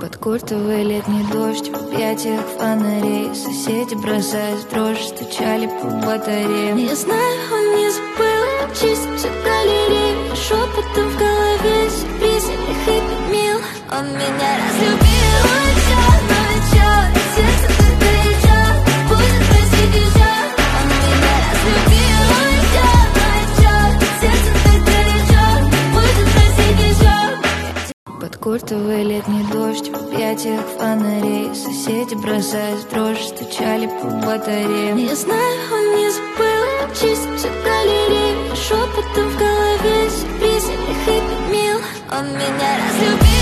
Подкуртовый летний дождь, в объятиях фонарей. Соседи бросают в дрожь, стучали по батареям. Я знаю, он не забыл чистить всю галерею. Шепотом в голове сюрприз или хэппи мил. Он меня разлюбил, но вечер, сердце так горячо, будет просить еще. Он меня разлюбил, но вечер, сердце так горячо, будет просить еще. Подкуртовый летний дождь, в объятиях фонарей. Соседи бросают в дрожь, стучали по батареям. Я знаю, он не забыл чистить всю галерею. Шепотом в голове сюрприз или хэппи мил. Он меня разлюбил.